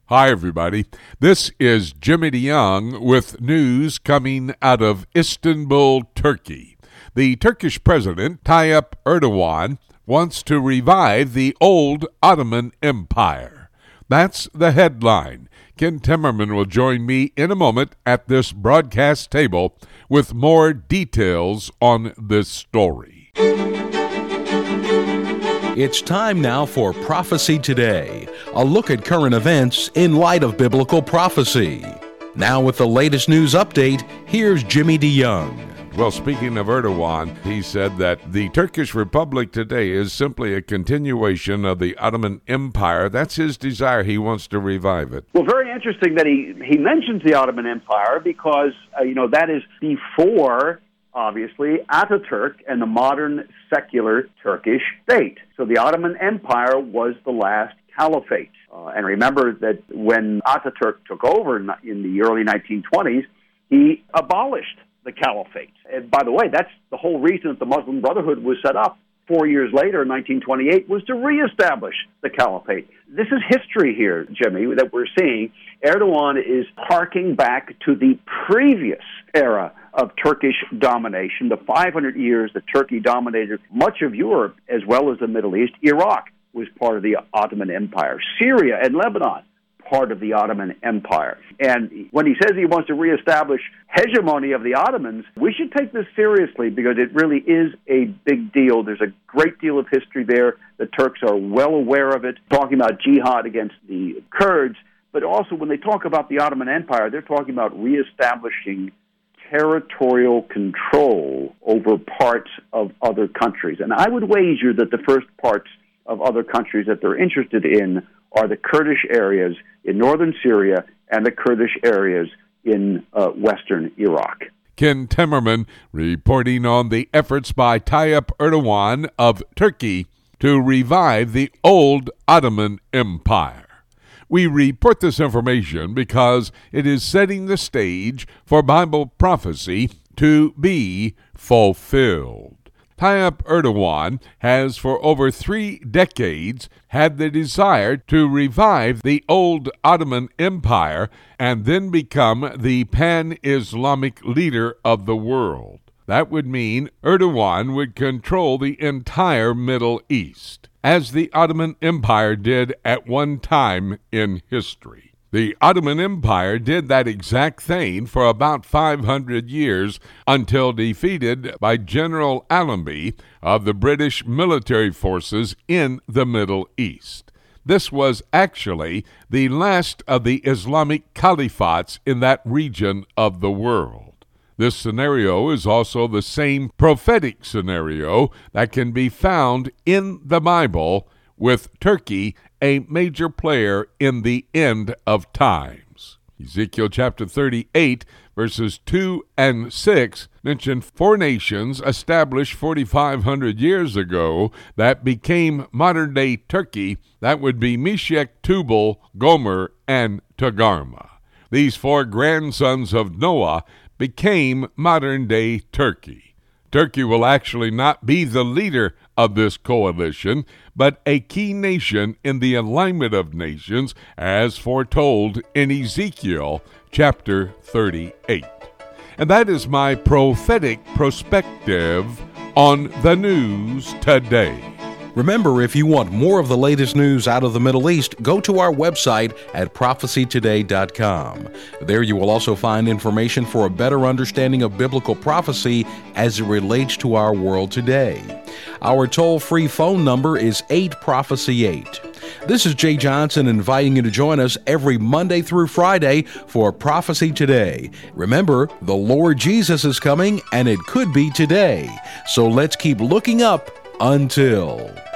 Hi, everybody. This is Jimmy DeYoung with news coming out of Istanbul, Turkey. The Turkish president, Tayyip Erdogan, wants to revive the old Ottoman Empire. That's the headline. Ken Timmerman will join me in a moment at this broadcast table with more details on this story. It's time now for Prophecy Today, a look at current events in light of biblical prophecy. Now with the latest news update, here's Jimmy DeYoung. Well, speaking of Erdogan, he said that the Turkish Republic today is simply a continuation of the Ottoman Empire. That's his desire. He wants to revive it. Well, very interesting that he mentions the Ottoman Empire because, that is before, obviously, Ataturk and the modern secular Turkish state. So the Ottoman Empire was the last caliphate. And remember that when Ataturk took over in the early 1920s, he abolished the caliphate. And by the way, that's the whole reason that the Muslim Brotherhood was set up 4 years later, in 1928, was to reestablish the caliphate. This is history here, Jimmy, that we're seeing. Erdogan is harking back to the previous era of Turkish domination, the 500 years that Turkey dominated much of Europe as well as the Middle East. Iraq was part of the Ottoman Empire. Syria and Lebanon, part of the Ottoman Empire. And when he says he wants to reestablish hegemony of the Ottomans, we should take this seriously because it really is a big deal. There's a great deal of history there. The Turks are well aware of it, talking about jihad against the Kurds. But also when they talk about the Ottoman Empire, they're talking about reestablishing territorial control over parts of other countries. And I would wager that the first parts of other countries that they're interested in are the Kurdish areas in northern Syria and the Kurdish areas in western Iraq. Ken Timmerman reporting on the efforts by Tayyip Erdogan of Turkey to revive the old Ottoman Empire. We report this information because it is setting the stage for Bible prophecy to be fulfilled. Tayyip Erdogan has for over 3 decades had the desire to revive the old Ottoman Empire and then become the pan-Islamic leader of the world. That would mean Erdogan would control the entire Middle East, as the Ottoman Empire did at one time in history. The Ottoman Empire did that exact thing for about 500 years until defeated by General Allenby of the British military forces in the Middle East. This was actually the last of the Islamic caliphates in that region of the world. This scenario is also the same prophetic scenario that can be found in the Bible, with Turkey a major player in the end of times. Ezekiel chapter 38, verses 2 and 6 mention 4 nations established 4,500 years ago that became modern-day Turkey. That would be Meshech, Tubal, Gomer, and Togarmah. These 4 grandsons of Noah became modern-day Turkey. Turkey will actually not be the leader of this coalition, but a key nation in the alignment of nations, as foretold in Ezekiel chapter 38. And that is my prophetic perspective on the news today. Remember, if you want more of the latest news out of the Middle East, go to our website at prophecytoday.com. There you will also find information for a better understanding of biblical prophecy as it relates to our world today. Our toll-free phone number is 8-PROPHECY-8. This is Jay Johnson inviting you to join us every Monday through Friday for Prophecy Today. Remember, the Lord Jesus is coming, and it could be today. So let's keep looking up until...